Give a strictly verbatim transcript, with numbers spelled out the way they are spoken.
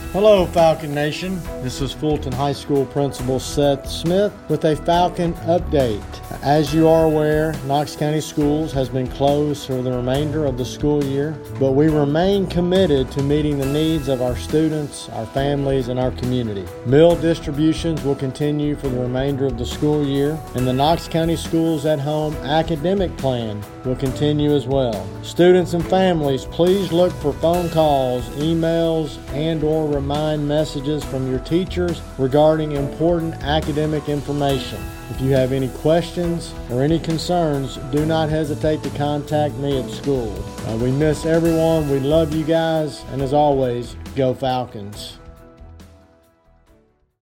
Hello, Falcon Nation. This is Fulton High School Principal Seth Smith with a Falcon update. As you are aware, Knox County Schools has been closed for the remainder of the school year, but we remain committed to meeting the needs of our students, our families, and our community. Meal distributions will continue for the remainder of the school year, and the Knox County Schools at Home academic plan will continue as well. Students and families, please look for phone calls, emails, and or remind messages from your teachers regarding important academic information. If you have any questions or any concerns, do not hesitate to contact me at school. Uh, we miss everyone. We love you guys. And as always, go Falcons.